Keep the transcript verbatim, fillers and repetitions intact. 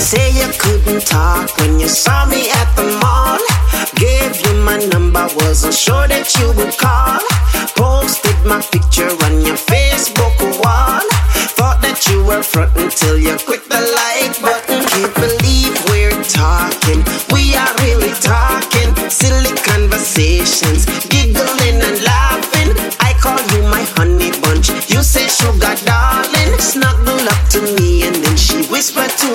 say you couldn't talk when you saw me at the mall. Gave you my number, wasn't sure that you would call.